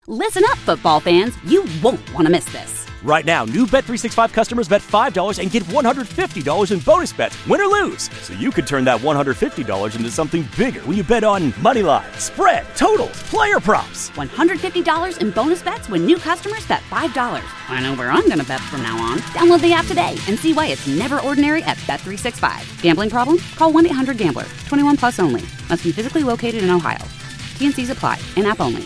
Listen up, football fans. You won't want to miss this. Right now, new Bet365 customers bet $5 and get $150 in bonus bets, win or lose. So you could turn that $150 into something bigger when you bet on money line, spread, totals, player props. $150 in bonus bets when new customers bet $5. I know where I'm going to bet from now on. Download the app today and see why it's never ordinary at Bet365. Gambling problem? Call 1-800-GAMBLER. 21 plus only. Must be physically located in Ohio. T&Cs apply. In-app only.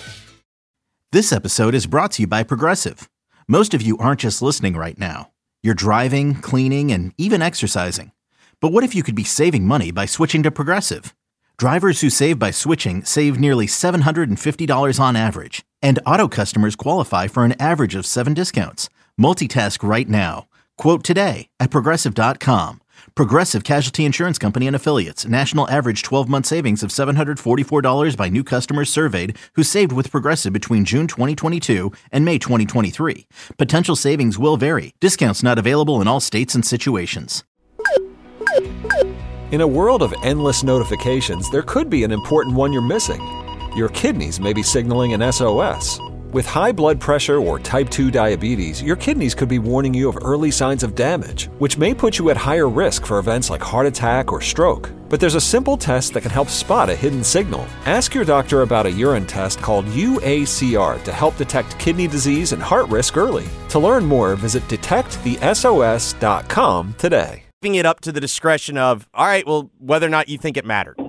This episode is brought to you by Progressive. Most of you aren't just listening right now. You're driving, cleaning, and even exercising. But what if you could be saving money by switching to Progressive? Drivers who save by switching save nearly $750 on average. And auto customers qualify for an average of 7 discounts. Multitask right now. Quote today at Progressive.com. Progressive Casualty Insurance Company and Affiliates. National average 12-month savings of $744 by new customers surveyed who saved with Progressive between June 2022 and May 2023. Potential savings will vary. Discounts not available in all states and situations. In a world of endless notifications, there could be an important one you're missing. Your kidneys may be signaling an SOS. With high blood pressure or type 2 diabetes, your kidneys could be warning you of early signs of damage, which may put you at higher risk for events like heart attack or stroke. But there's a simple test that can help spot a hidden signal. Ask your doctor about a urine test called UACR to help detect kidney disease and heart risk early. To learn more, visit detectthesos.com today. Leaving it up to the discretion of, all right, well, whether or not you think it mattered.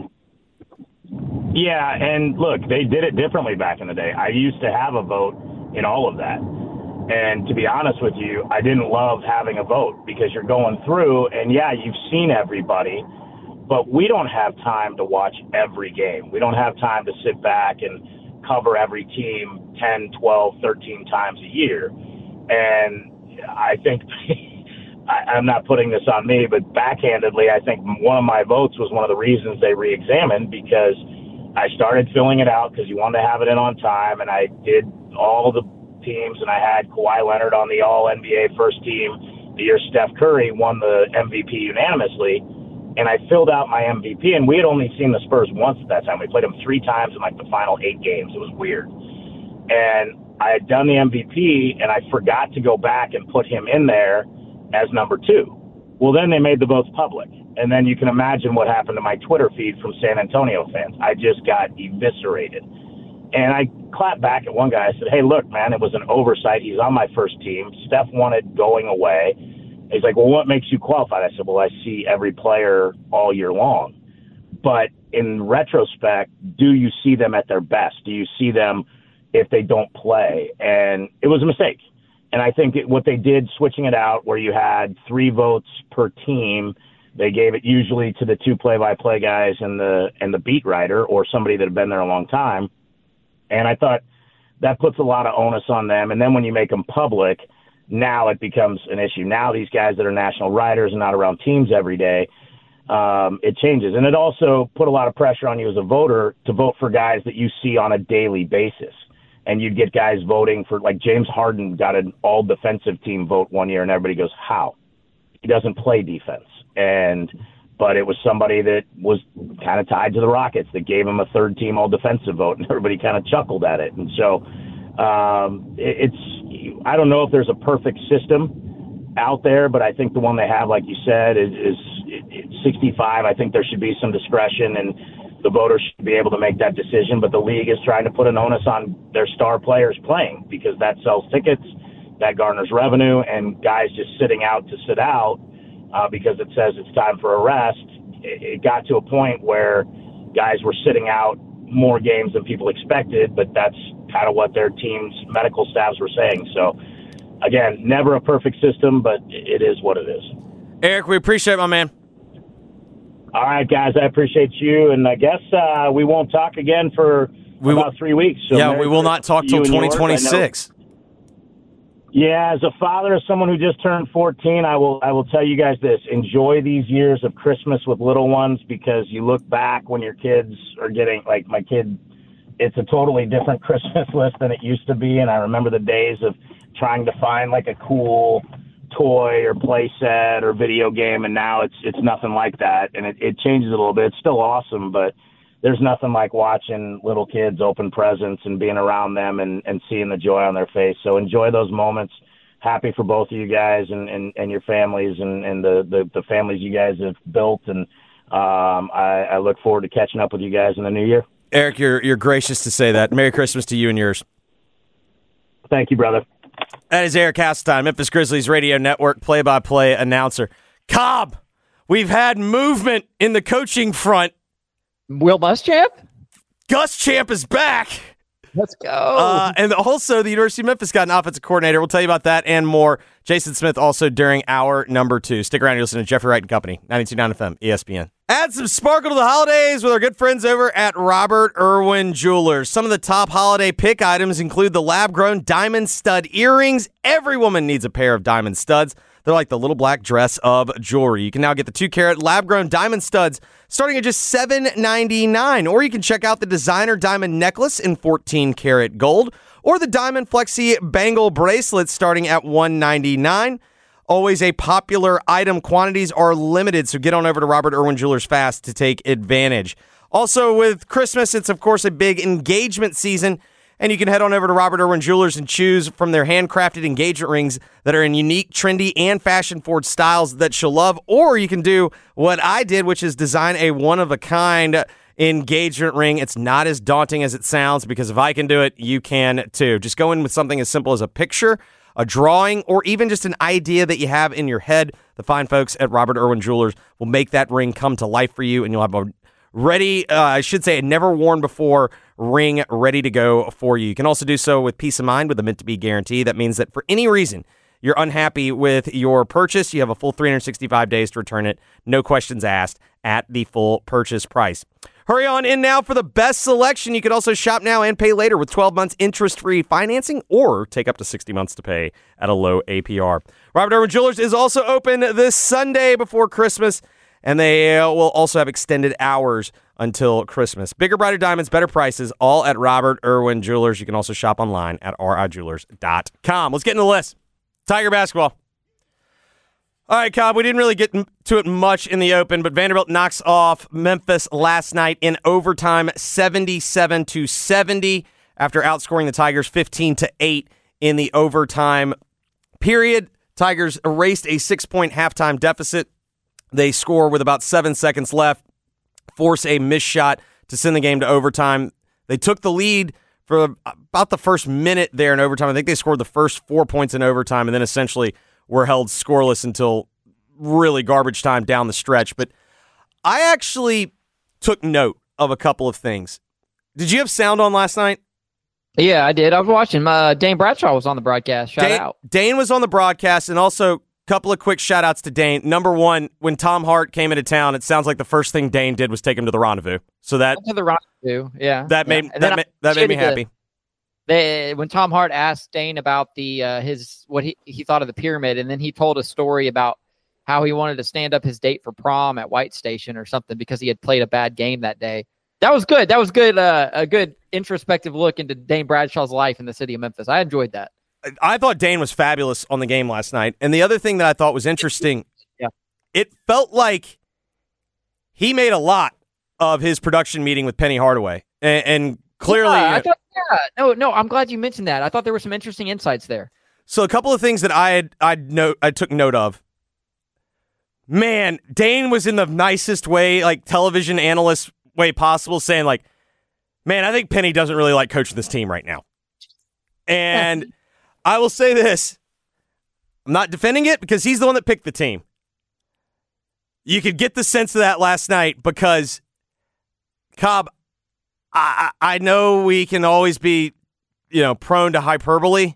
Yeah, and look, they did it differently back in the day. I used to have a vote in all of that. And to be honest with you, I didn't love having a vote because you're going through, and yeah, you've seen everybody, but we don't have time to watch every game. We don't have time to sit back and cover every team 10, 12, 13 times a year. And I think, I'm not putting this on me, but backhandedly, I think one of my votes was one of the reasons they re-examined, because I started filling it out because you wanted to have it in on time, and I did all the teams, and I had Kawhi Leonard on the All-NBA first team the year Steph Curry won the MVP unanimously, and I filled out my MVP, and we had only seen the Spurs once at that time. We played them 3 times in like the final 8 games. It was weird. And I had done the MVP, and I forgot to go back and put him in there as number 2. Well, then they made the votes public. And then you can imagine what happened to my Twitter feed from San Antonio fans. I just got eviscerated. And I clapped back at one guy. I said, hey, look, man, it was an oversight. He's on my first team. Steph wanted going away. He's like, well, what makes you qualified? I said, well, I see every player all year long. But in retrospect, do you see them at their best? Do you see them if they don't play? And it was a mistake. And I think what they did, switching it out where you had 3 votes per team, they gave it usually to the 2 play-by-play guys and the beat writer or somebody that had been there a long time. And I thought that puts a lot of onus on them. And then when you make them public, now it becomes an issue. Now these guys that are national writers and not around teams every day, it changes. And it also put a lot of pressure on you as a voter to vote for guys that you see on a daily basis. And you'd get guys voting for, like James Harden got an all-defensive team vote one year, and everybody goes, how? He doesn't play defense. But it was somebody that was kind of tied to the Rockets that gave him a third-team all-defensive vote, and everybody kind of chuckled at it. And so I don't know if there's a perfect system out there, but I think the one they have, like you said, is 65. I think there should be some discretion, and the voters should be able to make that decision. But the league is trying to put an onus on their star players playing because that sells tickets, that garners revenue, and guys just sitting out to sit out because it says it's time for a rest. It got to a point where guys were sitting out more games than people expected, but that's kind of what their team's medical staffs were saying. So, again, never a perfect system, but it is what it is. Eric, we appreciate it, my man. All right, guys, I appreciate you, and I guess we won't talk again for about 3 weeks. So yeah, we will not talk till 2026. Yeah, as a father of someone who just turned 14, I will tell you guys this. Enjoy these years of Christmas with little ones because you look back when your kids are getting, like my kid, it's a totally different Christmas list than it used to be, and I remember the days of trying to find like a cool toy or play set or video game, and now it's nothing like that, and it changes a little bit. It's still awesome, but there's nothing like watching little kids open presents and being around them and seeing the joy on their face. So enjoy those moments. Happy for both of you guys and your families and the families you guys have built. And I look forward to catching up with you guys in the new year. Eric, you're gracious to say that. Merry Christmas to you and yours. Thank you, brother. That is Eric Hasseltine, Memphis Grizzlies Radio Network play-by-play announcer. Cobb, we've had movement in the coaching front. Will Muschamp? Gus Champ is back. Let's go. And also, the University of Memphis got an offensive coordinator. We'll tell you about that and more. Jason Smith also during hour number 2. Stick around. You're listening to Jeffrey Wright and Company, 92.9 FM, ESPN. Add some sparkle to the holidays with our good friends over at Robert Irwin Jewelers. Some of the top holiday pick items include the lab-grown diamond stud earrings. Every woman needs a pair of diamond studs. They're like the little black dress of jewelry. You can now get the 2-carat lab-grown diamond studs starting at just $7.99. Or you can check out the designer diamond necklace in 14-karat gold or the diamond flexi bangle bracelet starting at $199. Always a popular item. Quantities are limited, so get on over to Robert Irwin Jewelers fast to take advantage. Also, with Christmas, it's, of course, a big engagement season. And you can head on over to Robert Irwin Jewelers and choose from their handcrafted engagement rings that are in unique, trendy, and fashion-forward styles that she'll love. Or you can do what I did, which is design a one-of-a-kind engagement ring. It's not as daunting as it sounds, because if I can do it, you can too. Just go in with something as simple as a picture, a drawing, or even just an idea that you have in your head. The fine folks at Robert Irwin Jewelers will make that ring come to life for you, and you'll have a a never-worn-before ring ready to go for you. You can also do so with peace of mind with a meant-to-be guarantee. That means that for any reason you're unhappy with your purchase, you have a full 365 days to return it. No questions asked at the full purchase price. Hurry on in now for the best selection. You can also shop now and pay later with 12 months interest-free financing, or take up to 60 months to pay at a low APR. Robert Irwin Jewelers is also open this Sunday before Christmas, and they will also have extended hours until Christmas. Bigger, brighter diamonds, better prices, all at Robert Irwin Jewelers. You can also shop online at rijewelers.com. Let's get into the list. Tiger basketball. All right, Cobb, we didn't really get to it much in the open, but Vanderbilt knocks off Memphis last night in overtime, 77-70, after outscoring the Tigers 15-8 in the overtime period. Tigers erased a 6-point halftime deficit. They score with about 7 seconds left, force a missed shot to send the game to overtime. They took the lead for about the first minute there in overtime. I think they scored the first 4 points in overtime and then essentially were held scoreless until really garbage time down the stretch. But I actually took note of a couple of things. Did you have sound on last night? Yeah, I did. I was watching. Dane Bradshaw was on the broadcast. Shout out. Dane was on the broadcast, and also couple of quick shout-outs to Dane. Number one, when Tom Hart came into town, it sounds like the first thing Dane did was take him to the Rendezvous. So that to the Rendezvous, yeah. That made me happy. When Tom Hart asked Dane about the what he thought of the pyramid, and then he told a story about how he wanted to stand up his date for prom at White Station or something because he had played a bad game that day. That was good. That was good. A good introspective look into Dane Bradshaw's life in the city of Memphis. I enjoyed that. I thought Dane was fabulous on the game last night. And the other thing that I thought was interesting, it felt like he made a lot of his production meeting with Penny Hardaway. And clearly... No, I'm glad you mentioned that. I thought there were some interesting insights there. So a couple of things that I took note of. Man, Dane was in the nicest way, like television analyst way possible, saying like, man, I think Penny doesn't really like coaching this team right now. And... I will say this. I'm not defending it because he's the one that picked the team. You could get the sense of that last night because, Cobb, I know we can always be, prone to hyperbole.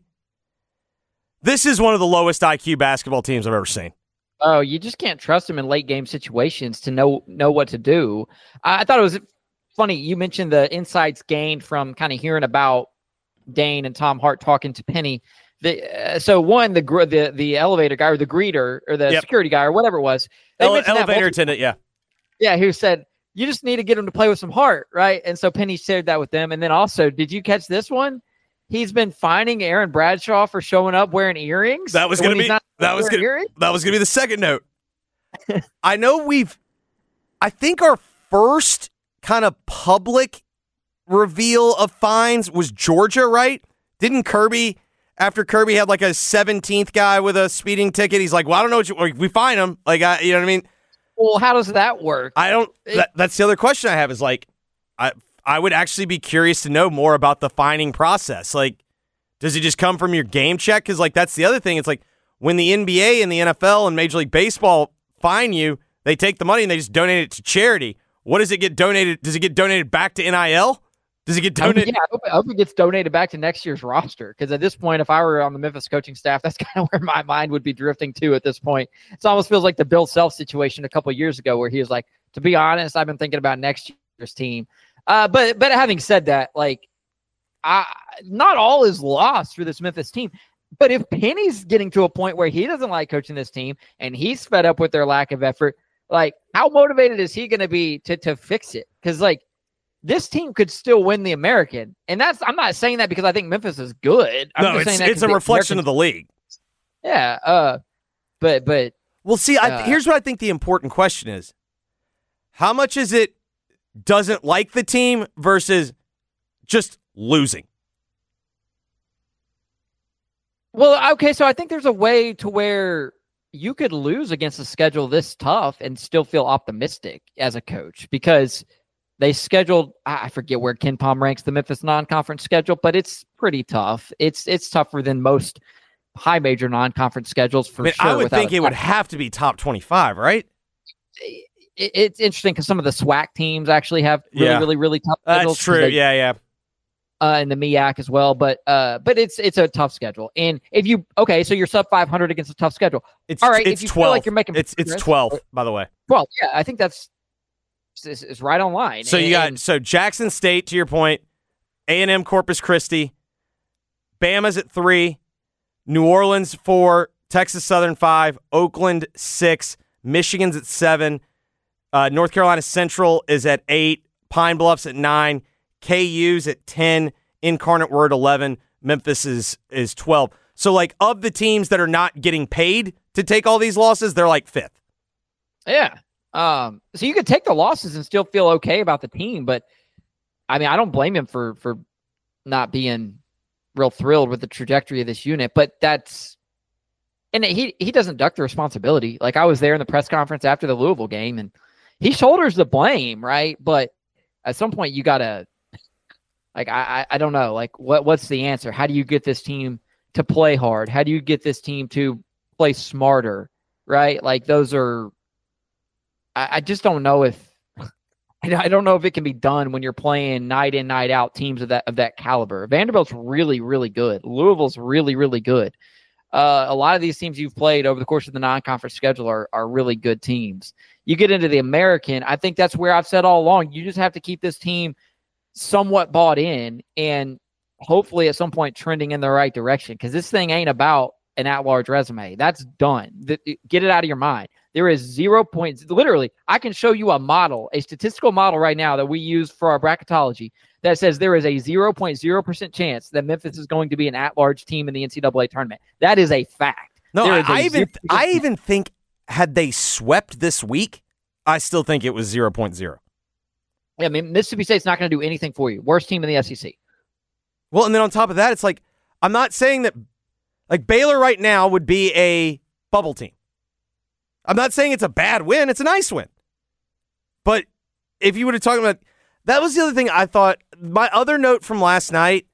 This is one of the lowest IQ basketball teams I've ever seen. Oh, you just can't trust them in late game situations to know what to do. I thought it was funny. You mentioned the insights gained from kind of hearing about Dane and Tom Hart talking to Penny. So one, the elevator guy or the greeter or the security guy or whatever it was. Elevator attendant, yeah. Yeah, who said, you just need to get him to play with some heart, right? And so Penny shared that with them. And then also, did you catch this one? He's been fining Aaron Bradshaw for showing up wearing earrings. That was going to be the second note. I know I think our first kind of public reveal of fines was Georgia, right? Didn't Kirby, after Kirby had like a 17th guy with a speeding ticket, he's like, well, I don't know what we fine him. Like, you know what I mean? Well, how does that work? I don't, that's the other question I have is like, I would actually be curious to know more about the fining process. Like, does it just come from your game check? Because, like, that's the other thing. It's like when the NBA and the NFL and Major League Baseball fine you, they take the money and they just donate it to charity. What does it get donated? Does it get donated back to NIL? Does it get donated? I hope it gets donated back to next year's roster. Because at this point, if I were on the Memphis coaching staff, that's kind of where my mind would be drifting to at this point. It almost feels like the Bill Self situation a couple of years ago where he was like, to be honest, I've been thinking about next year's team. But having said that, like, not all is lost for this Memphis team. But if Penny's getting to a point where he doesn't like coaching this team and he's fed up with their lack of effort, like, how motivated is he going to be to fix it? Because, like, this team could still win the American. And I'm not saying that because I think Memphis is good. It's a reflection of the league. Yeah. But well, see, here's what I think the important question is. How much is it doesn't like the team versus just losing? Well, okay, so I think there's a way to where you could lose against a schedule this tough and still feel optimistic as a coach because they scheduled, I forget where Ken Palm ranks the Memphis non-conference schedule, but it's pretty tough. It's tougher than most high major non-conference schedules for sure. I would think it would have to be top 25, right? It's interesting because some of the SWAC teams actually have really tough schedules. That's true. Yeah. And the MEAC as well, but it's a tough schedule. And so you're sub 500 against a tough schedule. It's all right. It's if you 12. Feel like you're making it's 12, by the way. 12. Yeah, I think it's right on line. So you got Jackson State, to your point, A&M Corpus Christi, Bama's at 3, New Orleans 4, Texas Southern 5, Oakland 6, Michigan's at 7, North Carolina Central is at 8, Pine Bluff's at 9, KU's at 10, Incarnate Word 11, Memphis is 12. So, like, of the teams that are not getting paid to take all these losses, they're like 5th. Yeah. So you could take the losses and still feel okay about the team, but I mean, I don't blame him for not being real thrilled with the trajectory of this unit, but he doesn't duck the responsibility. Like, I was there in the press conference after the Louisville game and he shoulders the blame, right? But at some point you gotta, like, I don't know, like, what's the answer? How do you get this team to play hard? How do you get this team to play smarter, right? Like, those are, I just don't know if I don't know if it can be done when you're playing night in, night out teams of that caliber. Vanderbilt's really, really good. Louisville's really, really good. A lot of these teams you've played over the course of the non-conference schedule are really good teams. You get into the American, I think that's where I've said all along, you just have to keep this team somewhat bought in and hopefully at some point trending in the right direction, because this thing ain't about an at-large resume. That's done. Get it out of your mind. There is 0 points. Literally, I can show you a statistical model right now that we use for our bracketology that says there is a 0.0% chance that Memphis is going to be an at-large team in the NCAA tournament. That is a fact. No, I even think had they swept this week, I still think it was 0.0. Yeah, I mean, Mississippi State's not going to do anything for you. Worst team in the SEC. Well, and then on top of that, it's like, I'm not saying that, like, Baylor right now would be a bubble team. I'm not saying it's a bad win. It's a nice win. But if you would have talked about, that was the other thing I thought. My other note from last night,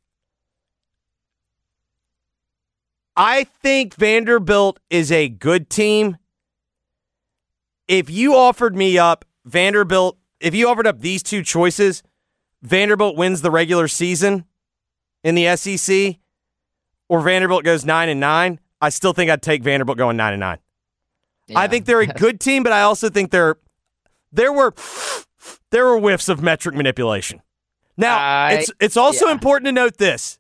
I think Vanderbilt is a good team. If you offered me up if you offered up these two choices, Vanderbilt wins the regular season in the SEC, or Vanderbilt goes 9-9, I still think I'd take Vanderbilt going 9-9. Yeah. I think they're a good team, but I also think there were whiffs of metric manipulation. Now, it's also important to note this.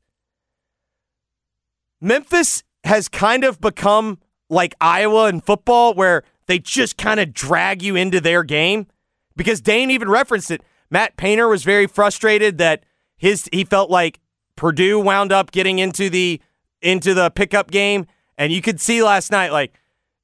Memphis has kind of become like Iowa in football, where they just kind of drag you into their game, because Dane even referenced it. Matt Painter was very frustrated that he felt like Purdue wound up getting into the pickup game, and you could see last night, like,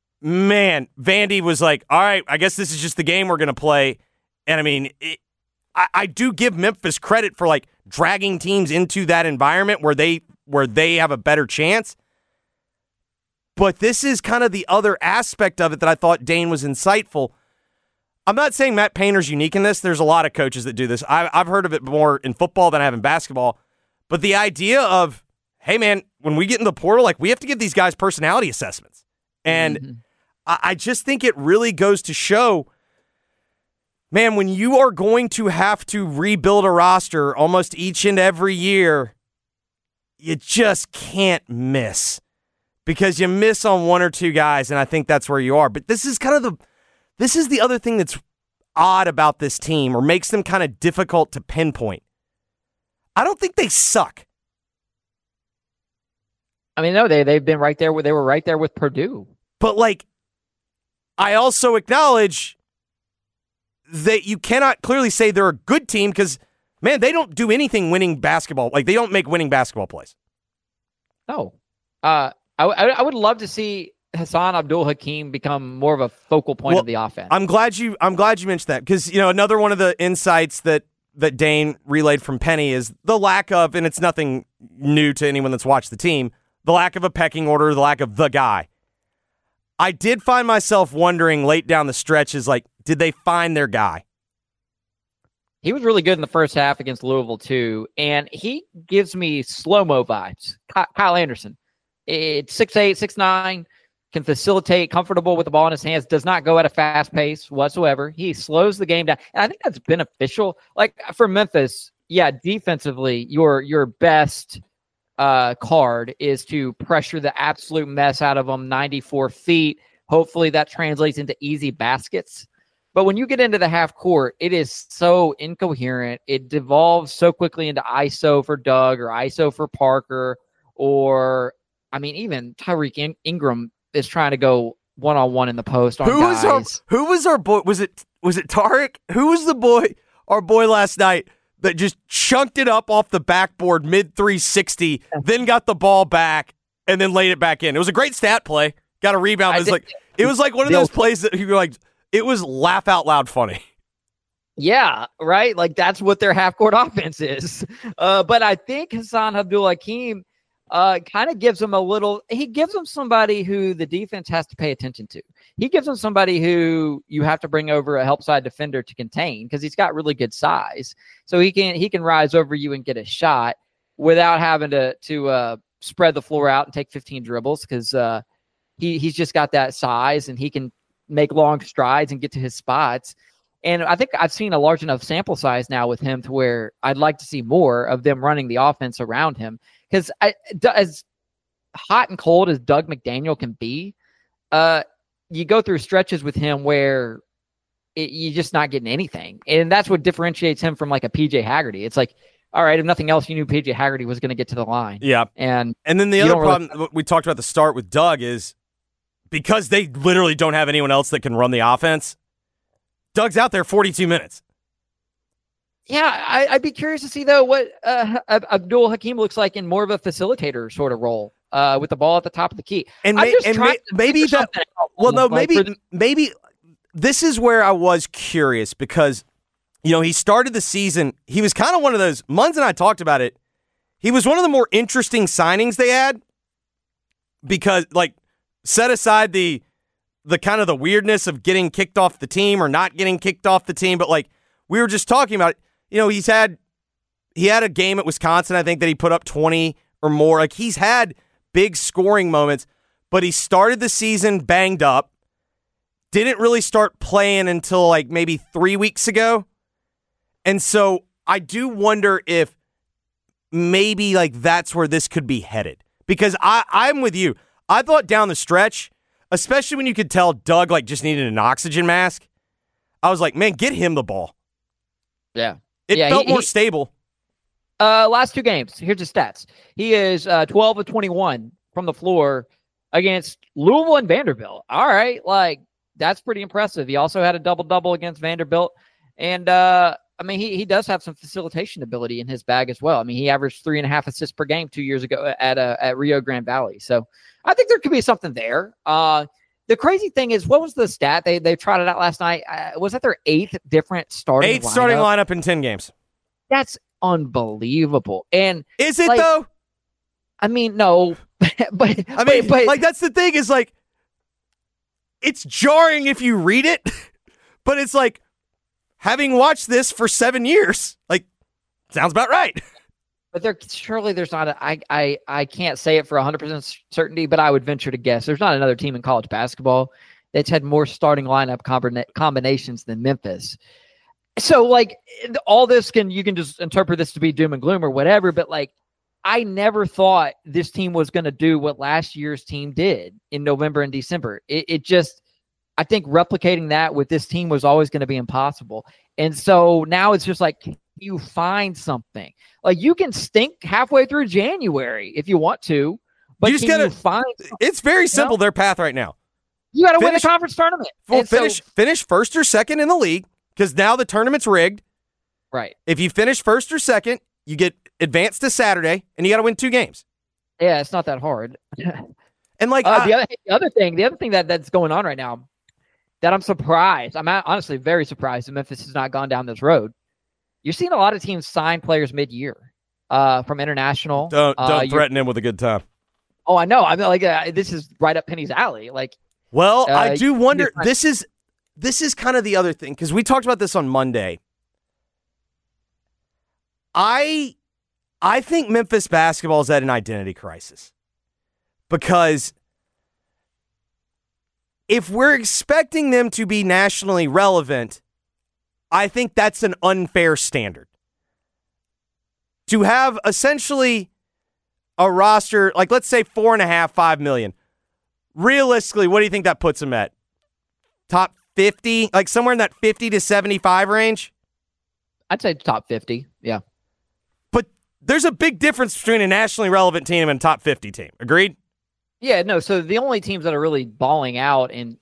man, Vandy was like, all right, I guess this is just the game we're going to play. And I mean, I do give Memphis credit for like dragging teams into that environment where they have a better chance. But this is kind of the other aspect of it that I thought Dane was insightful. I'm not saying Matt Painter's unique in this. There's a lot of coaches that do this. I've heard of it more in football than I have in basketball. But the idea of, hey, man, when we get in the portal, like we have to give these guys personality assessments. And I just think it really goes to show, man, when you are going to have to rebuild a roster almost each and every year, you just can't miss. Because you miss on one or two guys, and I think that's where you are. But this is the other thing that's odd about this team or makes them kind of difficult to pinpoint. I don't think they suck. I mean, no, they've been right there. They were right there with Purdue. But, like, I also acknowledge that you cannot clearly say they're a good team because, man, they don't do anything winning basketball. Like, they don't make winning basketball plays. No. I would love to see Hassan Abdul Hakim become more of a focal point of the offense. I'm glad you mentioned that because another one of the insights that Dane relayed from Penny is the lack of, and it's nothing new to anyone that's watched the team, the lack of a pecking order, the lack of the guy. I did find myself wondering late down the stretch is like, did they find their guy? He was really good in the first half against Louisville too, and he gives me slow-mo vibes. Kyle Anderson. It's 6'8", 6'9", can facilitate, comfortable with the ball in his hands, does not go at a fast pace whatsoever. He slows the game down. And I think that's beneficial. Like for Memphis, yeah, defensively, your best card is to pressure the absolute mess out of them, 94 feet. Hopefully that translates into easy baskets. But when you get into the half court, it is so incoherent. It devolves so quickly into ISO for Doug or ISO for Parker or even Tyreek Ingram is trying to go one-on-one in the post on guys. Who was our boy? Was it Tariq? Who was our boy last night that just chunked it up off the backboard mid-360, then got the ball back, and then laid it back in? It was a great stat play. Got a rebound. It was like one of those plays that you were like, it was laugh out loud funny. Yeah, right? Like that's what their half-court offense is. But I think Hassan Abdul Hakim kind of gives them he gives them somebody who the defense has to pay attention to. He gives them somebody who you have to bring over a help side defender to contain because he's got really good size. So he can rise over you and get a shot without having to spread the floor out and take 15 dribbles because he's just got that size and he can make long strides and get to his spots. And I think I've seen a large enough sample size now with him to where I'd like to see more of them running the offense around him. Because as hot and cold as Doug McDaniel can be, you go through stretches with him where you're just not getting anything. And that's what differentiates him from like a PJ Haggerty. It's like, all right, if nothing else, you knew PJ Haggerty was going to get to the line. Yeah. And then the other problem we talked about the start with Doug is because they literally don't have anyone else that can run the offense, Doug's out there 42 minutes. Yeah, I'd be curious to see, though, what Abdul Hakim looks like in more of a facilitator sort of role with the ball at the top of the key. And maybe this is where I was curious because, he started the season. He was kind of one of those, Munz and I talked about it. He was one of the more interesting signings they had because, set aside the kind of the weirdness of getting kicked off the team or not getting kicked off the team, but we were just talking about it. He had a game at Wisconsin, I think, that he put up 20 or more. He's had big scoring moments, but he started the season banged up. Didn't really start playing until maybe 3 weeks ago. And so I do wonder if maybe that's where this could be headed. Because I'm with you. I thought down the stretch, especially when you could tell Doug just needed an oxygen mask, I was like, man, get him the ball. Yeah. It felt more stable. Last two games, here's his stats. He is 12 of 21 from the floor against Louisville and Vanderbilt. All right, that's pretty impressive. He also had a double-double against Vanderbilt. And, he does have some facilitation ability in his bag as well. He averaged 3.5 assists per game 2 years ago at Rio Grande Valley. So I think there could be something there. The crazy thing is, what was the stat they trotted out last night? Was that their 8th different starting lineup? Starting lineup in 10 games. That's unbelievable. And is it though? I mean, no, but like that's the thing is like, it's jarring if you read it, but it's like having watched this for 7 years, like sounds about right. But there's not I can't say it for 100% certainty, but I would venture to guess there's not another team in college basketball that's had more starting lineup combinations than Memphis. So like all this you can just interpret this to be doom and gloom or whatever, but like I never thought this team was going to do what last year's team did in November and December. It just, I think replicating that with this team was always going to be impossible. And so now it's just like, you find something. Like you can stink halfway through January if you want to, but you just gotta find something. It's very simple, their path right now. You got to win the conference tournament. Finish first or second in the league, because now the tournament's rigged. Right. If you finish first or second, you get advanced to Saturday, and you got to win 2 games. Yeah, it's not that hard. And like the other thing that's going on right now, that I'm surprised. I'm honestly very surprised that Memphis has not gone down this road. You're seeing a lot of teams sign players mid-year from international. Don't threaten him with a good time. Oh, I know. I mean, like this is right up Penny's alley. Like, well, I do wonder. This is kind of the other thing, because we talked about this on Monday. I think Memphis basketball is at an identity crisis, because if we're expecting them to be nationally relevant, I think that's an unfair standard. To have essentially a roster, like let's say 4.5, 5 million. Realistically, what do you think that puts them at? Top 50? Like somewhere in that 50 to 75 range? I'd say top 50, yeah. But there's a big difference between a nationally relevant team and a top 50 team. Agreed? Yeah, no, so the only teams that are really balling out and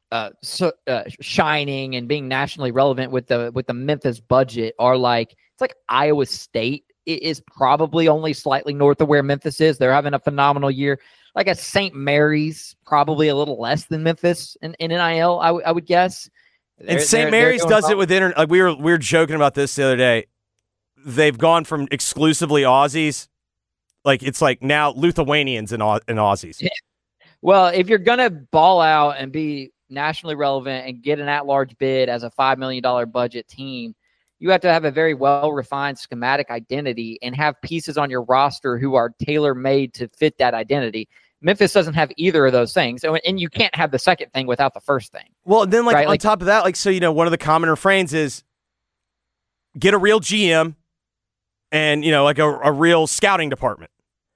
shining and being nationally relevant with the Memphis budget are like, it's like Iowa State is probably only slightly north of where Memphis is. They're having a phenomenal year. Like a St. Mary's, probably a little less than Memphis in NIL, I would guess. And St. Mary's does it with like we were joking about this the other day. They've gone from exclusively Aussies, like it's like now Lithuanians and Aussies. Yeah. Well, if you're gonna ball out and be nationally relevant and get an at-large bid as a $5 million budget team, you have to have a very well-refined schematic identity and have pieces on your roster who are tailor-made to fit that identity. Memphis doesn't have either of those things, and you can't have the second thing without the first thing. Well, then on top of that, so one of the common refrains is get a real GM and like a real scouting department.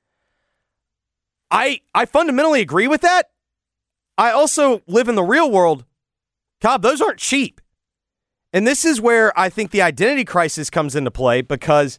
I fundamentally agree with that. I also live in the real world. Cobb, those aren't cheap. And this is where I think the identity crisis comes into play, because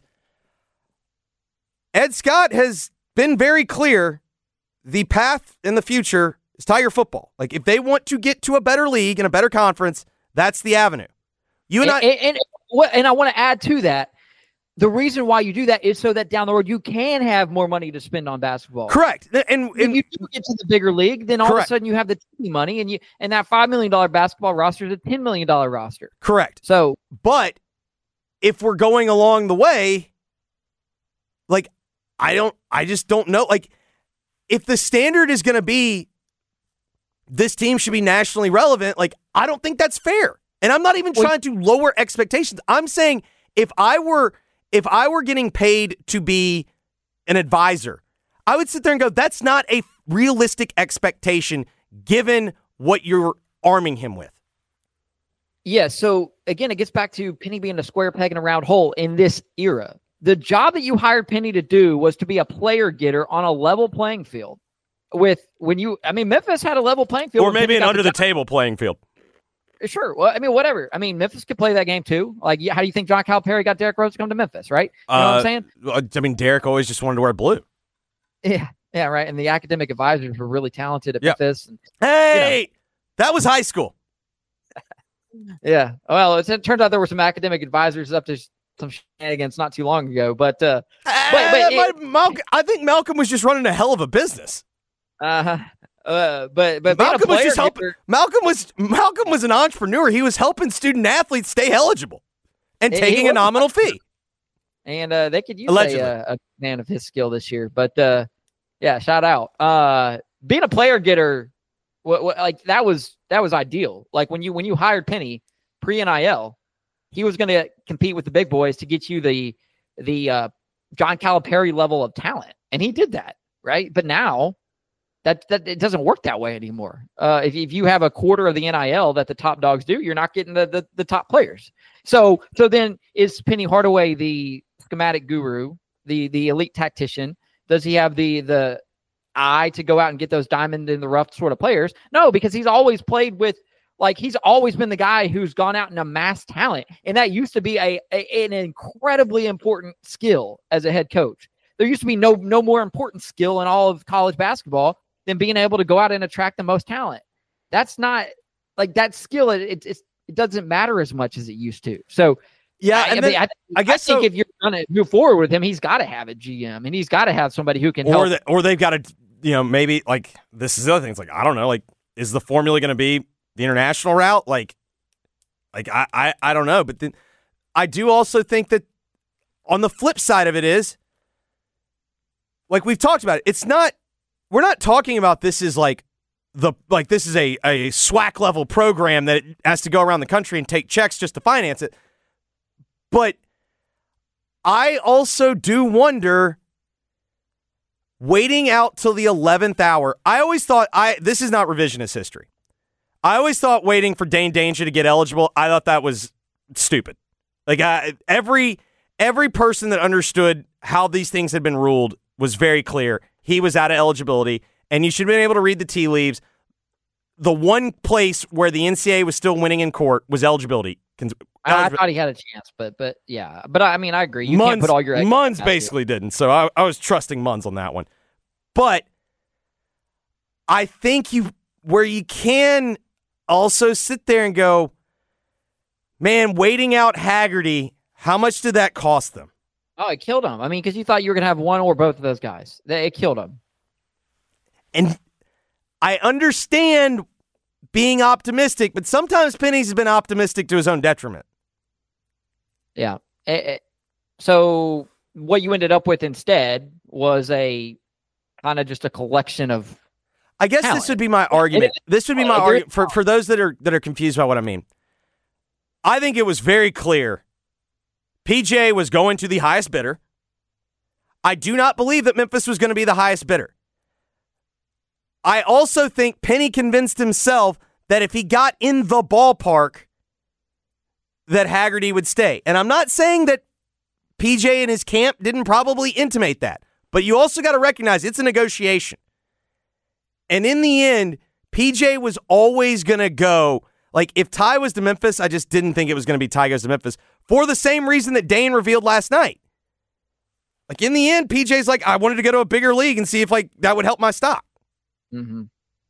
Ed Scott has been very clear the path in the future is Tiger football. Like, if they want to get to a better league and a better conference, that's the avenue. And I want to add to that, the reason why you do that is so that down the road you can have more money to spend on basketball. Correct. And if you do get to the bigger league, then all of a sudden you have the TV money, and that $5 million basketball roster is a $10 million roster. Correct. So, but if we're going along the way, like I just don't know. Like, if the standard is going to be this team should be nationally relevant, like I don't think that's fair. And I'm not even trying to lower expectations. I'm saying if I were getting paid to be an advisor, I would sit there and go, that's not a realistic expectation given what you're arming him with. Yeah, so again, it gets back to Penny being a square peg in a round hole in this era. The job that you hired Penny to do was to be a player getter on a level playing field. Memphis had a level playing field. Or maybe an under-the-table playing field. Sure. Well, whatever. Memphis could play that game too. Like, how do you think John Calipari got Derrick Rose to come to Memphis, right? You know what I'm saying? Derrick always just wanted to wear blue. Yeah, right. And the academic advisors were really talented at Memphis. And, that was high school. Yeah. Well, it turns out there were some academic advisors up to some shenanigans not too long ago. But I think Malcolm was just running a hell of a business. But Malcolm was just helping. Malcolm was an entrepreneur. He was helping student athletes stay eligible and taking a nominal fee. And they could use a man of his skill this year. But yeah, shout out. Being a player getter, like that was ideal. Like when you hired Penny pre-NIL, he was going to compete with the big boys to get you the John Calipari level of talent, and he did that, right? But now that it doesn't work that way anymore. If you have a quarter of the NIL that the top dogs do, you're not getting the top players. So then is Penny Hardaway the schematic guru, the elite tactician? Does he have the eye to go out and get those diamond in the rough sort of players? No, because he's always played with, like, he's always been the guy who's gone out and amassed talent. And that used to be an incredibly important skill as a head coach. There used to be no more important skill in all of college basketball than being able to go out and attract the most talent. That's not like that skill. It doesn't matter as much as it used to. So yeah, I think if you're going to move forward with him, he's got to have a GM and he's got to have somebody who can help. Or they've got to, maybe like this is the other thing. It's like, I don't know, like, is the formula going to be the international route? Like I don't know. But then I do also think that on the flip side of it is, like we've talked about it, we're not talking about this as this is a SWAC level program that has to go around the country and take checks just to finance it. But I also do wonder, waiting out till the 11th hour, I always thought, this is not revisionist history. I always thought waiting for Dane Danger to get eligible, I thought that was stupid. Like every person that understood how these things had been ruled was very clear. He was out of eligibility, and you should have been able to read the tea leaves. The one place where the NCAA was still winning in court was eligibility. I thought he had a chance, but yeah. But I mean, I agree. You can't put all your eggs. Munz basically didn't, so I was trusting Munz on that one. But I think where you can also sit there and go, man, waiting out Haggerty, how much did that cost them? Oh, it killed him. I mean, because you thought you were going to have one or both of those guys. It killed him. And I understand being optimistic, but sometimes Penny's been optimistic to his own detriment. Yeah. So what you ended up with instead was a kind of just a collection of I guess talent. This would be my argument. This would be my argument for those that are confused about what I mean. I think it was very clear PJ was going to the highest bidder. I do not believe that Memphis was going to be the highest bidder. I also think Penny convinced himself that if he got in the ballpark, that Haggerty would stay. And I'm not saying that PJ and his camp didn't probably intimate that, but you also got to recognize it's a negotiation. And in the end, PJ was always going to go. Like, if Ty was to Memphis, I just didn't think it was going to be Ty goes to Memphis for the same reason that Dane revealed last night. Like, in the end, PJ's like, I wanted to go to a bigger league and see if, like, that would help my stock. Mm-hmm.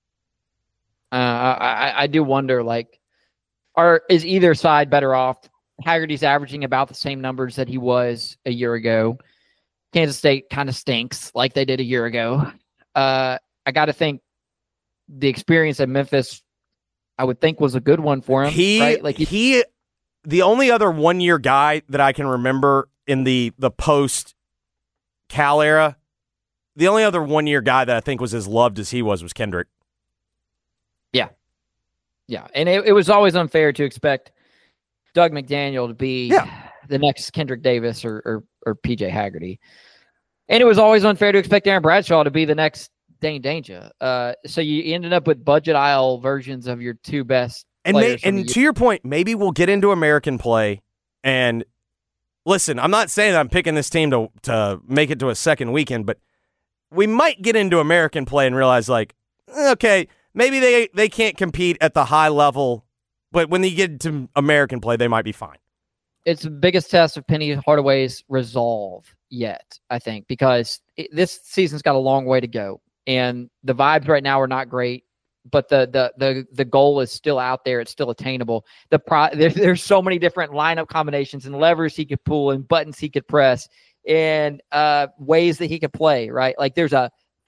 I do wonder, like, is either side better off? Haggerty's averaging about the same numbers that he was a year ago. Kansas State kind of stinks like they did a year ago. I got to think the experience at Memphis, I would think, was a good one for him. Right? Like the only other 1 year guy that I can remember in the post Cal era, the only other 1 year guy that I think was as loved as he was Kendrick. Yeah. Yeah. And it was always unfair to expect Doug McDaniel to be the next Kendrick Davis or PJ Haggerty. And it was always unfair to expect Aaron Bradshaw to be the next Dane Danger. So you ended up with budget aisle versions of your two best players. And to your point, maybe we'll get into American play. And listen, I'm not saying that I'm picking this team to make it to a second weekend, but we might get into American play and realize, like, okay, maybe they can't compete at the high level, but when they get to American play, they might be fine. It's the biggest test of Penny Hardaway's resolve yet, I think, because this season's got a long way to go. And the vibes right now are not great, but the goal is still out there. It's still attainable. There's so many different lineup combinations and levers he could pull and buttons he could press and ways that he could play, right? Like there's a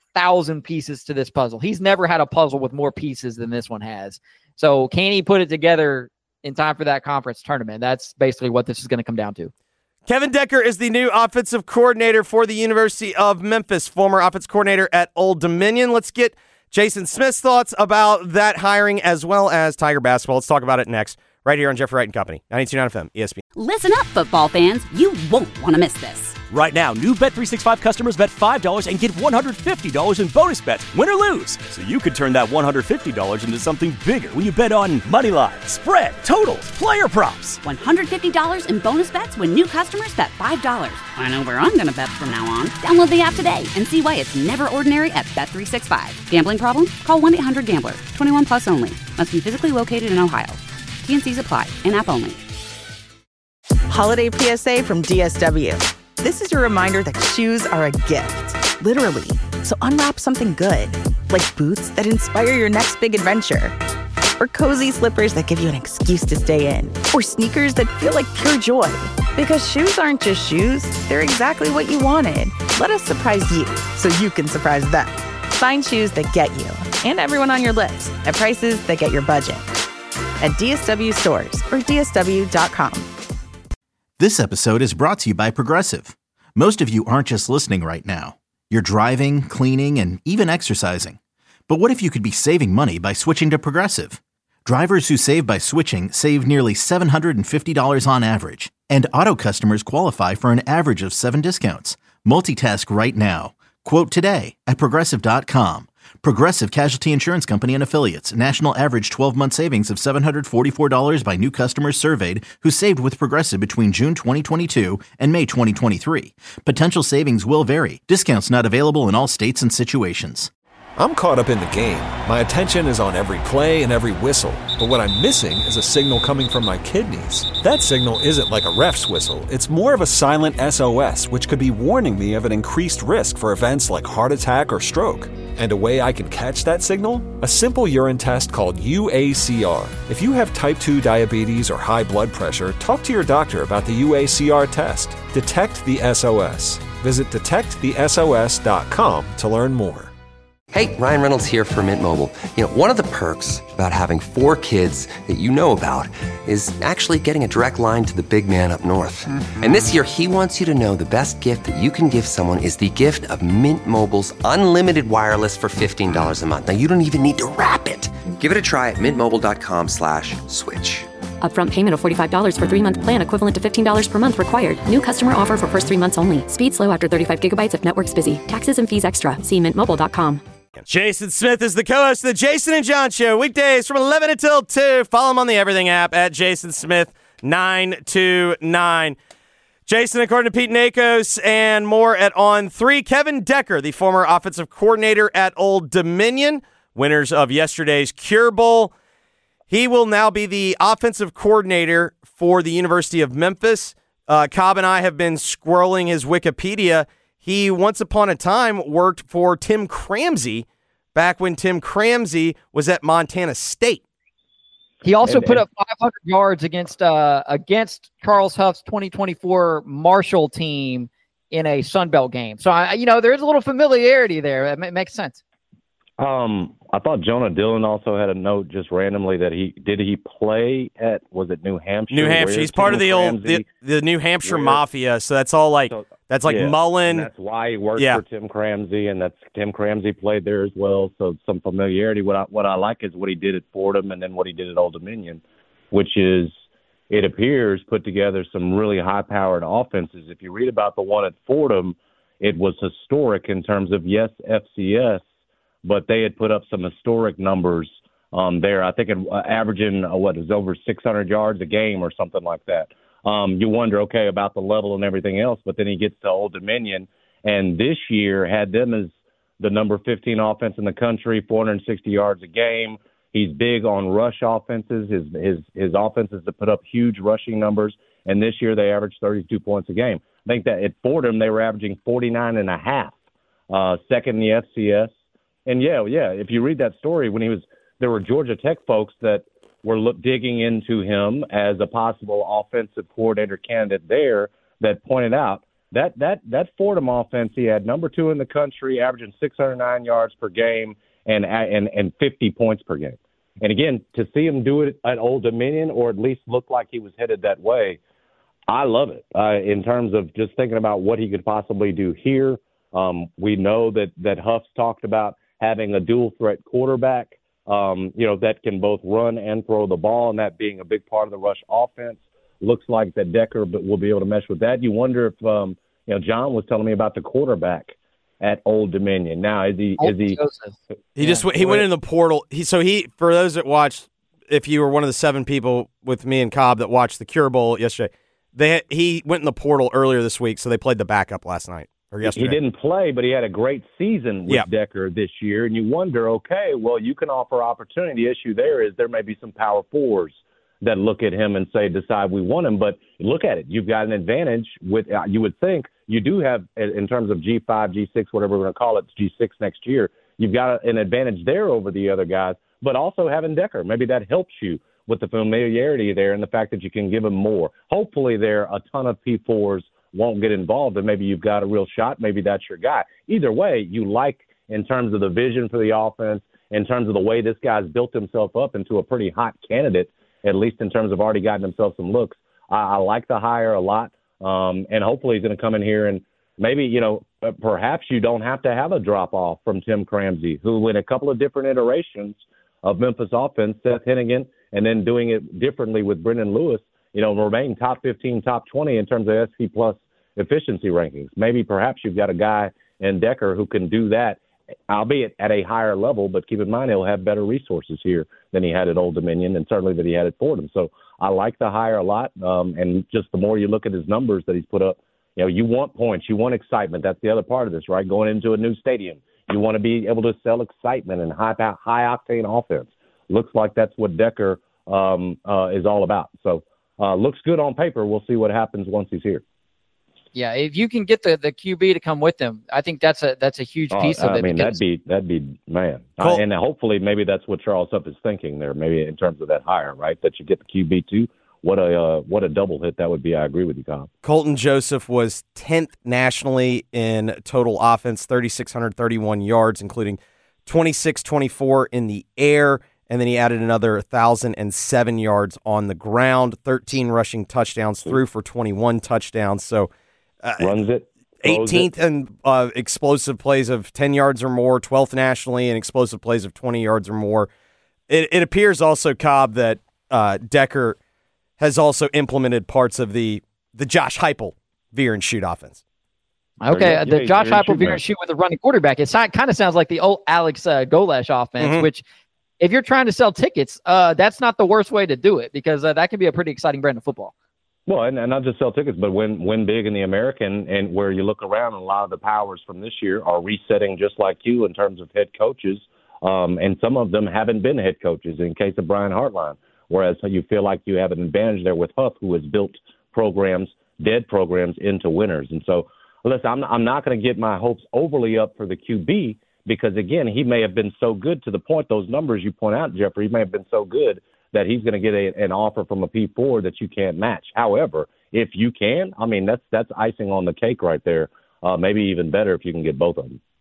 1,000 pieces to this puzzle. He's never had a puzzle with more pieces than this one has. So can he put it together in time for that conference tournament? That's basically what this is going to come down to. Kevin Decker is the new offensive coordinator for the University of Memphis, former offensive coordinator at Old Dominion. Let's get Jason Smith's thoughts about that hiring as well as Tiger basketball. Let's talk about it next, right here on Jeffrey Wright and Company, 92.9 FM, ESPN. Listen up, football fans. You won't want to miss this. Right now, new Bet365 customers bet $5 and get $150 in bonus bets, win or lose. So you could turn that $150 into something bigger when you bet on money line, spread, totals, player props. $150 in bonus bets when new customers bet $5. I know where I'm going to bet from now on. Download the app today and see why it's never ordinary at Bet365. Gambling problem? Call 1-800-GAMBLER. 21 plus only. Must be physically located in Ohio. T&Cs apply. In-app only. Holiday PSA from DSW. This is your reminder that shoes are a gift, literally. So unwrap something good, like boots that inspire your next big adventure, or cozy slippers that give you an excuse to stay in, or sneakers that feel like pure joy. Because shoes aren't just shoes, they're exactly what you wanted. Let us surprise you so you can surprise them. Find shoes that get you and everyone on your list at prices that get your budget. At DSW stores or DSW.com. This episode is brought to you by Progressive. Most of you aren't just listening right now. You're driving, cleaning, and even exercising. But what if you could be saving money by switching to Progressive? Drivers who save by switching save nearly $750 on average. And auto customers qualify for an average of 7 discounts. Multitask right now. Quote today at Progressive.com. Progressive Casualty Insurance Company and Affiliates. National average 12-month savings of $744 by new customers surveyed who saved with Progressive between June 2022 and May 2023. Potential savings will vary. Discounts not available in all states and situations. I'm caught up in the game. My attention is on every play and every whistle. But what I'm missing is a signal coming from my kidneys. That signal isn't like a ref's whistle. It's more of a silent SOS, which could be warning me of an increased risk for events like heart attack or stroke. And a way I can catch that signal? A simple urine test called UACR. If you have type 2 diabetes or high blood pressure, talk to your doctor about the UACR test. Detect the SOS. Visit detectthesos.com to learn more. Hey, Ryan Reynolds here for Mint Mobile. You know, one of the perks about having 4 kids that you know about is actually getting a direct line to the big man up north. Mm-hmm. And this year, he wants you to know the best gift that you can give someone is the gift of Mint Mobile's unlimited wireless for $15 a month. Now, you don't even need to wrap it. Give it a try at mintmobile.com/switch. Upfront payment of $45 for 3-month plan equivalent to $15 per month required. New customer offer for first 3 months only. Speed slow after 35 gigabytes if network's busy. Taxes and fees extra. See mintmobile.com. Jason Smith is the co-host of the Jason and John Show, weekdays from 11 until 2. Follow him on the Everything app at Jason Smith 929. Jason, according to Pete Nakos and more at On 3, Kevin Decker, the former offensive coordinator at Old Dominion, winners of yesterday's Cure Bowl. He will now be the offensive coordinator for the University of Memphis. Cobb and I have been scrolling his Wikipedia. He once upon a time worked for Tim Cramsey back when Tim Cramsey was at Montana State. He also put up 500 yards against Charles Huff's 2024 Marshall team in a Sun Belt game. So, there's a little familiarity there. It makes sense. I thought Jonah Dillon also had a note just randomly that he play at, was it New Hampshire? New Hampshire. He's part of the New Hampshire Mafia. So that's all Mullen. And that's why he worked for Tim Cramsey, and that's Tim Cramsey played there as well. So some familiarity. What I like is what he did at Fordham and then what he did at Old Dominion, which is, it appears, put together some really high-powered offenses. If you read about the one at Fordham, it was historic in terms of, yes, FCS, but they had put up some historic numbers there. I think it averaging, it was over 600 yards a game or something like that. You wonder, okay, about the level and everything else, but then he gets to Old Dominion, and this year had them as the number 15 offense in the country, 460 yards a game. He's big on rush offenses. His offenses that put up huge rushing numbers, and this year they averaged 32 points a game. I think that at Fordham they were averaging 49.5, second in the FCS. And if you read that story, there were Georgia Tech folks that were digging into him as a possible offensive coordinator candidate there that pointed out that Fordham offense, he had number 2 in the country, averaging 609 yards per game and 50 points per game. And again, to see him do it at Old Dominion, or at least look like he was headed that way, I love it. In terms of just thinking about what he could possibly do here, we know that Huff's talked about having a dual threat quarterback, that can both run and throw the ball, and that being a big part of the Rush offense. Looks like that Decker will be able to mesh with that. You wonder if, John was telling me about the quarterback at Old Dominion. Now, he went in the portal. For those that watched, if you were one of the 7 people with me and Cobb that watched the Cure Bowl yesterday, he went in the portal earlier this week, so they played the backup last night or yesterday. He didn't play, but he had a great season with Decker this year, and you wonder, okay, well, you can offer opportunity. The issue there is there may be some power fours that look at him and decide we want him. But look at it. You've got an advantage with, you would think you do have, in terms of G5, G6, whatever we're going to call it, G6 next year, you've got an advantage there over the other guys, but also having Decker. Maybe that helps you with the familiarity there and the fact that you can give him more. Hopefully a ton of P4s won't get involved, and maybe you've got a real shot. Maybe that's your guy. Either way, you like, in terms of the vision for the offense, in terms of the way this guy's built himself up into a pretty hot candidate, at least in terms of already gotten himself some looks. I like the hire a lot, and hopefully he's going to come in here and maybe, perhaps you don't have to have a drop-off from Tim Cramsey, who in a couple of different iterations of Memphis offense, Seth Hennigan, and then doing it differently with Brendan Lewis, remain top 15, top 20 in terms of SP Plus efficiency rankings. Maybe perhaps you've got a guy in Decker who can do that, albeit at a higher level, but keep in mind he'll have better resources here than he had at Old Dominion and certainly that he had at Fordham. So I like the hire a lot, and just the more you look at his numbers that he's put up, you want points, you want excitement. That's the other part of this, right? Going into a new stadium, you want to be able to sell excitement and high-octane offense. Looks like that's what Decker is all about. So looks good on paper. We'll see what happens once he's here. Yeah, if you can get the QB to come with them, I think that's a huge piece of it. I mean, that'd be man. And hopefully maybe that's what Charles Huff is thinking there, maybe in terms of that hire, right? That you get the QB too. What a double hit that would be. I agree with you, Colin. Colton Joseph was 10th nationally in total offense, 3,631 yards, including 26-24 in the air, and then he added another 1,007 yards on the ground, 13 rushing touchdowns, threw for 21 touchdowns. So runs it. 18th in explosive plays of 10 yards or more, 12th nationally in explosive plays of 20 yards or more. It appears also, Cobb, that Decker has also implemented parts of the Josh Heupel veer and shoot offense. Okay, the Josh Heupel veer and shoot with a running quarterback. It kind of sounds like the old Alex Golesh offense, which if you're trying to sell tickets, that's not the worst way to do it because that can be a pretty exciting brand of football. Well, and not just sell tickets, but win big in the American, and where you look around, and a lot of the powers from this year are resetting just like you in terms of head coaches, and some of them haven't been head coaches in case of Brian Hartline, whereas you feel like you have an advantage there with Huff, who has built dead programs into winners. And so, listen, I'm not going to get my hopes overly up for the QB because, again, he may have been so good to the point, those numbers you point out, Jeffrey, he may have been so good that he's going to get an offer from a P4 that you can't match. However, if you can, I mean, that's icing on the cake right there. Maybe even better if you can get both of them.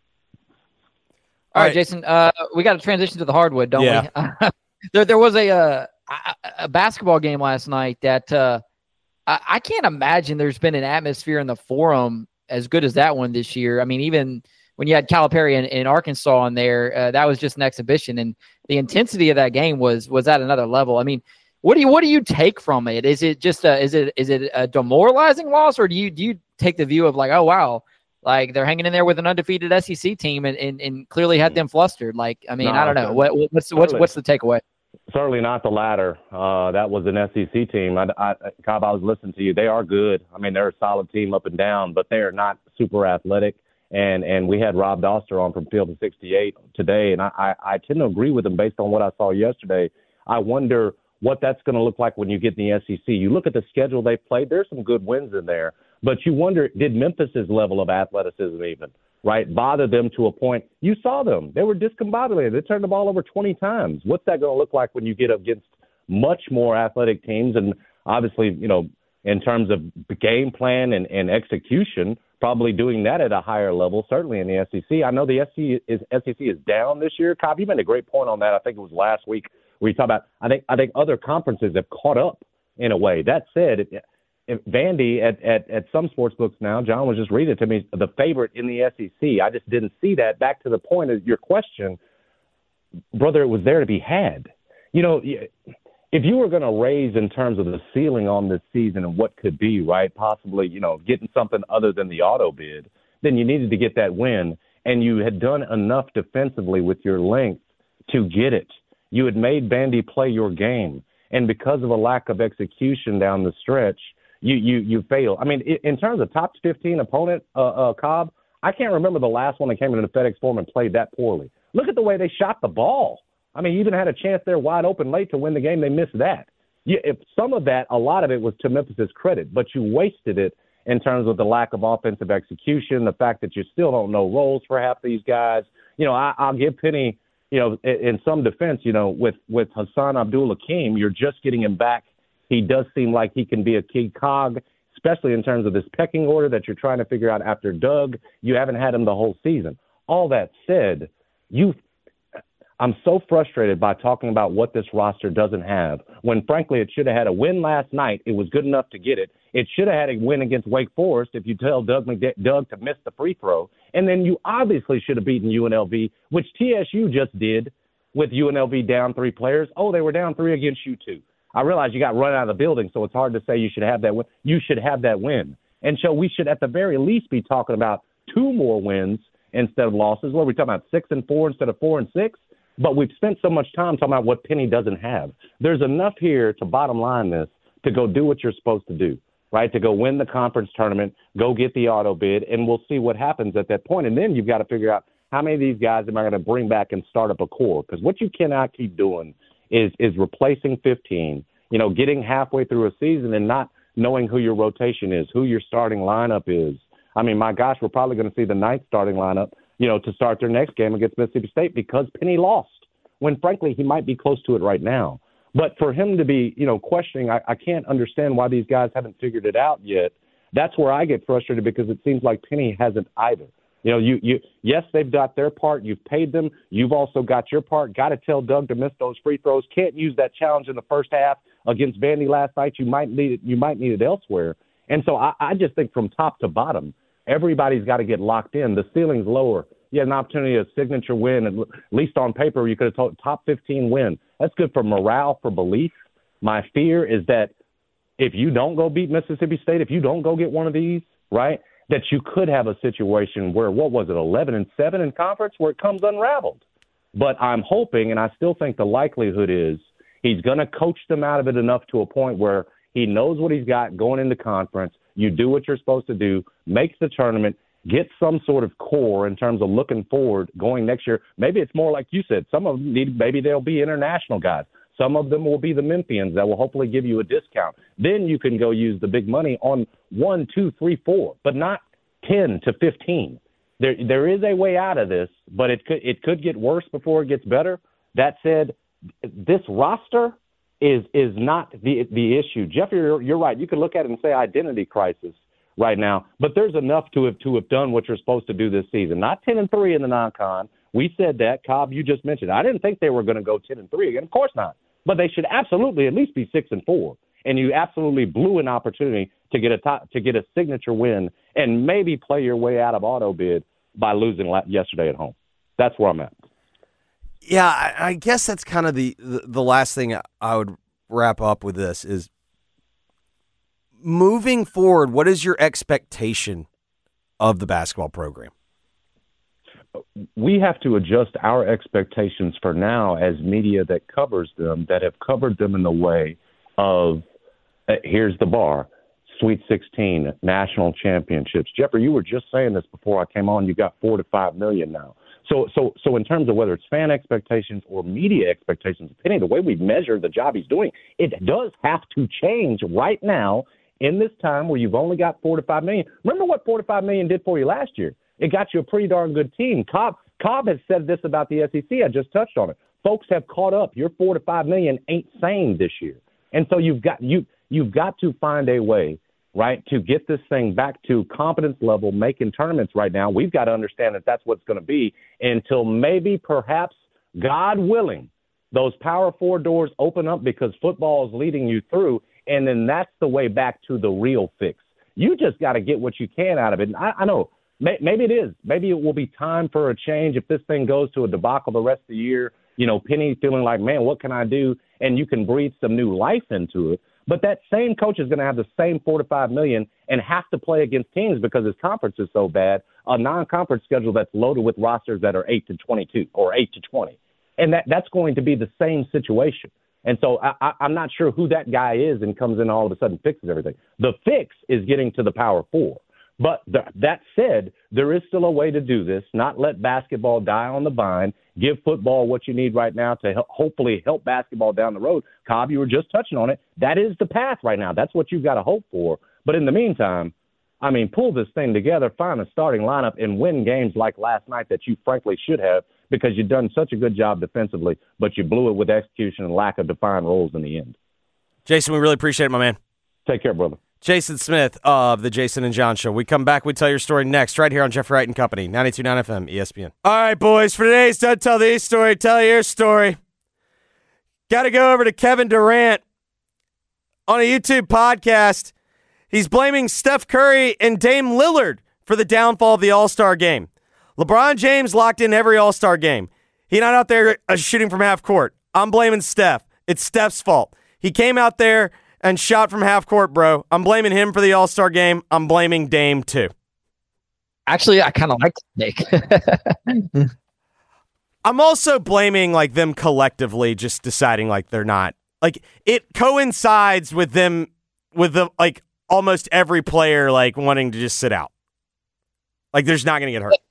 All right, Jason, we got to transition to the hardwood, don't we? There was a basketball game last night that I can't imagine there's been an atmosphere in the Forum as good as that one this year. I mean, even when you had Calipari in Arkansas in there, that was just an exhibition, and the intensity of that game was at another level. I mean, what do you take from it? Is it just is it a demoralizing loss, or do you take the view of like, oh wow, like they're hanging in there with an undefeated SEC team and clearly had them flustered? Like, I mean, I don't know. What's the takeaway? Certainly not the latter. That was an SEC team. Cobb, I was listening to you. They are good. I mean, they're a solid team up and down, but they are not super athletic. And we had Rob Doster on from Field of 68 today, and I tend to agree with him based on what I saw yesterday. I wonder what that's going to look like when you get in the SEC. You look at the schedule they played, there's some good wins in there, but you wonder, did Memphis's level of athleticism even, right, bother them to a point? You saw them. They were discombobulated. They turned the ball over 20 times. What's that going to look like when you get up against much more athletic teams? And obviously, in terms of game plan and execution, probably doing that at a higher level, certainly in the SEC. I know the SEC is down this year. Cobb, you made a great point on that. I think it was last week where you talked about I think other conferences have caught up in a way. That said, if Vandy at some sports books now, John was just reading it to me, the favorite in the SEC. I just didn't see that. Back to the point of your question, brother, it was there to be had. You know, if you were going to raise in terms of the ceiling on this season and what could be, right, possibly, you know, getting something other than the auto bid, then you needed to get that win, and you had done enough defensively with your length to get it. You had made Vandy play your game, and because of a lack of execution down the stretch, you fail. I mean, in terms of top 15 opponent, Cobb, I can't remember the last one that came into the FedEx Forum and played that poorly. Look at the way they shot the ball. I mean, you even had a chance there wide open late to win the game. They missed that. If some of that, a lot of it was to Memphis' credit, but you wasted it in terms of the lack of offensive execution, the fact that you still don't know roles for half these guys. You know, I'll give Penny, you know, in some defense, you know, with Hassan Abdul-Hakim, you're just getting him back. He does seem like he can be a key cog, especially in terms of this pecking order that you're trying to figure out after Doug. You haven't had him the whole season. All that said, I'm so frustrated by talking about what this roster doesn't have when, frankly, it should have had a win last night. It was good enough to get it. It should have had a win against Wake Forest if you tell Doug to miss the free throw. And then you obviously should have beaten UNLV, which TSU just did with UNLV down 3 players. Oh, they were down 3 against you, too. I realize you got run out of the building, so it's hard to say you should have that win. You should have that win. And so we should at the very least be talking about 2 more wins instead of losses. What are we talking about, 6-4 instead of 4-6? But we've spent so much time talking about what Penny doesn't have. There's enough here to bottom line this, to go do what you're supposed to do, right? To go win the conference tournament, go get the auto bid, and we'll see what happens at that point. And then you've got to figure out how many of these guys am I going to bring back and start up a core? Because what you cannot keep doing is replacing 15, you know, getting halfway through a season and not knowing who your rotation is, who your starting lineup is. I mean, my gosh, we're probably going to see the 9th starting lineup, you know, to start their next game against Mississippi State because Penny lost, when, frankly, he might be close to it right now. But for him to be, you know, questioning, I can't understand why these guys haven't figured it out yet. That's where I get frustrated because it seems like Penny hasn't either. You know, yes, they've got their part. You've paid them. You've also got your part. Got to tell Doug to miss those free throws. Can't use that challenge in the first half against Vandy last night. You might need it elsewhere. And so I just think from top to bottom, everybody's got to get locked in. The ceiling's lower. You had an opportunity, a signature win, at least on paper, you could have told top 15 win. That's good for morale, for belief. My fear is that if you don't go beat Mississippi State, if you don't go get one of these, right, that you could have a situation where, 11-7 in conference, where it comes unraveled. But I'm hoping, and I still think the likelihood is he's going to coach them out of it enough to a point where he knows what he's got going into conference. You do what you're supposed to do, makes the tournament, get some sort of core in terms of looking forward going next year. Maybe it's more like you said. Some of them maybe they'll be international guys. Some of them will be the Memphians that will hopefully give you a discount. Then you can go use the big money on 1, 2, 3, 4, but not 10 to 15. There is a way out of this, but it could get worse before it gets better. That said, this roster is not the issue. Jeffrey, you're right. You could look at it and say identity crisis right now, but there's enough to have done what you're supposed to do this season. Not 10-3 in the non-con. We said that. Cobb, you just mentioned. I didn't think they were going to go 10-3 again. Of course not. But they should absolutely at least be 6-4. And you absolutely blew an opportunity to get a signature win and maybe play your way out of auto bid by losing yesterday at home. That's where I'm at. Yeah, I guess that's kind of the last thing I would wrap up with this is moving forward, what is your expectation of the basketball program? We have to adjust our expectations for now as media that covers them, that have covered them in the way of, here's the bar, Sweet 16, national championships. Jeffrey, you were just saying this before I came on. You got $4 to $5 million now. So in terms of whether it's fan expectations or media expectations, Penny, the way we measure the job he's doing, it does have to change right now in this time where you've only got $4 to $5 million. Remember what $4 to $5 million did for you last year? It got you a pretty darn good team. Cobb has said this about the SEC. I just touched on it. Folks have caught up. Your $4 to $5 million ain't sane this year, and so you've got You've got to find a way, right, to get this thing back to competence level, making tournaments right now. We've got to understand that that's what's going to be until maybe, perhaps, God willing, those Power 4 doors open up because football is leading you through, and then that's the way back to the real fix. You just got to get what you can out of it. And I know maybe it is. Maybe it will be time for a change if this thing goes to a debacle the rest of the year. You know, Penny feeling like, man, what can I do? And you can breathe some new life into it. But that same coach is going to have the same $4 to $5 million and have to play against teams because his conference is so bad, a non-conference schedule that's loaded with rosters that are 8 to 22 or 8 to 20. And that's going to be the same situation. And so I'm not sure who that guy is and comes in and all of a sudden fixes everything. The fix is getting to the Power 4. But that said, there is still a way to do this, not let basketball die on the vine, give football what you need right now to hopefully help basketball down the road. Cobb, you were just touching on it. That is the path right now. That's what you've got to hope for. But in the meantime, I mean, pull this thing together, find a starting lineup, and win games like last night that you frankly should have because you've done such a good job defensively, but you blew it with execution and lack of defined roles in the end. Jason, we really appreciate it, my man. Take care, brother. Jason Smith of the Jason and John Show. We come back, we tell your story next, right here on Jeffrey Wright and Company, 92.9 FM, ESPN. All right, boys, for today's Don't Tell These Story, tell your story. Got to go over to Kevin Durant on a YouTube podcast. He's blaming Steph Curry and Dame Lillard for the downfall of the All-Star game. LeBron James locked in every All-Star game. He's not out there shooting from half court. I'm blaming Steph. It's Steph's fault. He came out there and shot from half court, bro. I'm blaming him for the All-Star game. I'm blaming Dame, too. Actually, I kind of like Nick. I'm also blaming like them collectively just deciding like they're not. Like it coincides with them with the like almost every player like wanting to just sit out. Like there's not going to get hurt.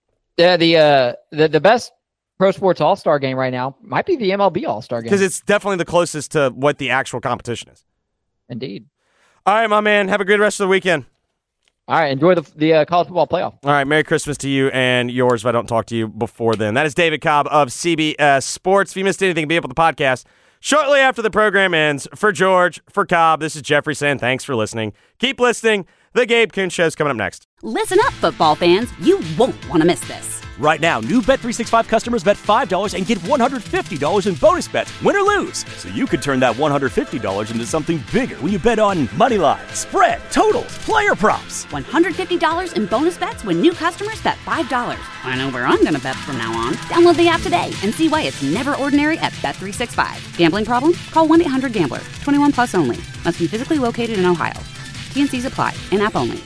Yeah, the best pro sports All-Star game right now might be the MLB All-Star game. Because it's definitely the closest to what the actual competition is. Indeed. All right, my man. Have a good rest of the weekend. All right, enjoy the college football playoff. All right, Merry Christmas to you and yours if I don't talk to you before then. That is David Cobb of CBS Sports. If you missed anything, be able to podcast shortly after the program ends. For George, for Cobb, this is Jeffrey saying thanks for listening. Keep listening. The Gabe Kuhn Show is coming up next. Listen up, football fans. You won't want to miss this. Right now, new Bet365 customers bet $5 and get $150 in bonus bets, win or lose. So you could turn that $150 into something bigger when you bet on money line, spread, totals, player props. $150 in bonus bets when new customers bet $5. I know where I'm going to bet from now on. Download the app today and see why it's never ordinary at Bet365. Gambling problem? Call 1-800-GAMBLER. 21 plus only. Must be physically located in Ohio. T&Cs apply. In-app only.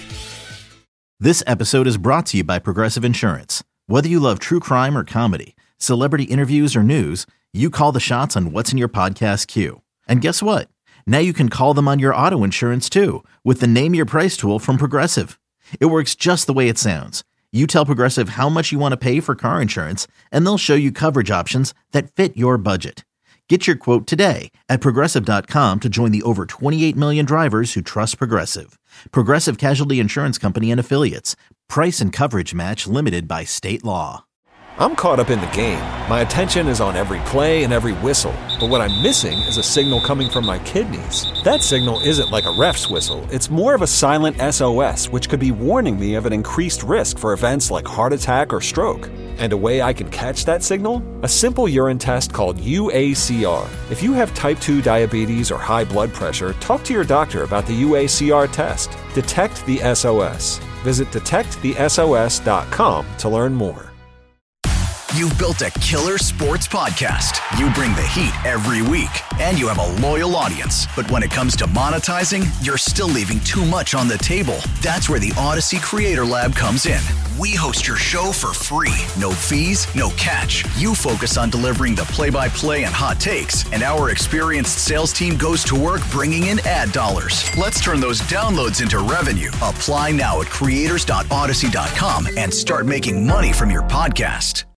This episode is brought to you by Progressive Insurance. Whether you love true crime or comedy, celebrity interviews or news, you call the shots on what's in your podcast queue. And guess what? Now you can call them on your auto insurance too with the Name Your Price tool from Progressive. It works just the way it sounds. You tell Progressive how much you want to pay for car insurance, and they'll show you coverage options that fit your budget. Get your quote today at Progressive.com to join the over 28 million drivers who trust Progressive. Progressive Casualty Insurance Company and Affiliates. Price and coverage match limited by state law. I'm caught up in the game. My attention is on every play and every whistle. But what I'm missing is a signal coming from my kidneys. That signal isn't like a ref's whistle. It's more of a silent SOS, which could be warning me of an increased risk for events like heart attack or stroke. And a way I can catch that signal? A simple urine test called UACR. If you have type 2 diabetes or high blood pressure, talk to your doctor about the UACR test. Detect the SOS. Visit detectthesos.com to learn more. You've built a killer sports podcast. You bring the heat every week, and you have a loyal audience. But when it comes to monetizing, you're still leaving too much on the table. That's where the Odyssey Creator Lab comes in. We host your show for free. No fees, no catch. You focus on delivering the play-by-play and hot takes, and our experienced sales team goes to work bringing in ad dollars. Let's turn those downloads into revenue. Apply now at creators.odyssey.com and start making money from your podcast.